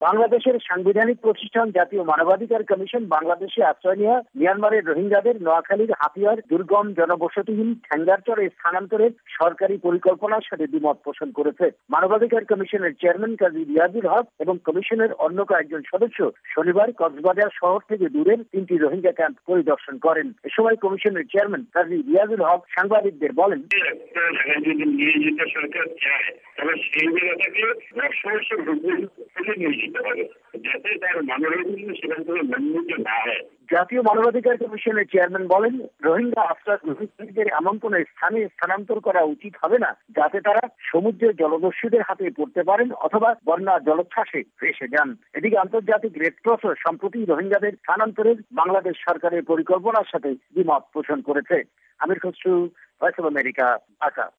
বাংলাদেশের সাংবিধানিক প্রতিষ্ঠান জাতীয় মানবাধিকার কমিশন বাংলাদেশে আশ্রয় নেওয়া মিয়ানমারের রোহিঙ্গাদের নোয়াখালীর হাতিয়ার দুর্গম জনবসতিহীন ঠ্যাঙ্গারচরে স্থানান্তরের সরকারি পরিকল্পনার সাথে দ্বিমত পোষণ করেছে। মানবাধিকার কমিশনের চেয়ারম্যান কাজী রিয়াজুল হক এবং কমিশনের অন্য কয়েকজন সদস্য শনিবার কক্সবাজার শহর থেকে দূরের 3টি রোহিঙ্গা ক্যাম্প পরিদর্শন করেন। এ সময় কমিশনের চেয়ারম্যান কাজী রিয়াজুল হক সাংবাদিকদের বলেন, সরকার চায় তবে সেই জায়গাটাকে নিয়ে যেতে হবে যাতে তার মানবাধিকার সেখান থেকে লঙ্ঘিত না হয়। জাতীয় মানবাধিকার কমিশনের চেয়ারম্যান বলেন, রোহিঙ্গা আশ্রয় গ্রহণকারীদের এমন কোন স্থানে স্থানান্তর করা উচিত হবে না যাতে তারা সমুদ্রের জলদস্যুদের হাতে পড়তে পারেন অথবা বন্যা জলোচ্ছ্বাসে ভেসে যান। এদিকে আন্তর্জাতিক রেডক্রস সম্প্রতি রোহিঙ্গাদের স্থানান্তরের বাংলাদেশ সরকারের পরিকল্পনার সাথে দ্বিমত পোষণ করেছে। Amir Khasru, voice of America, Dhaka.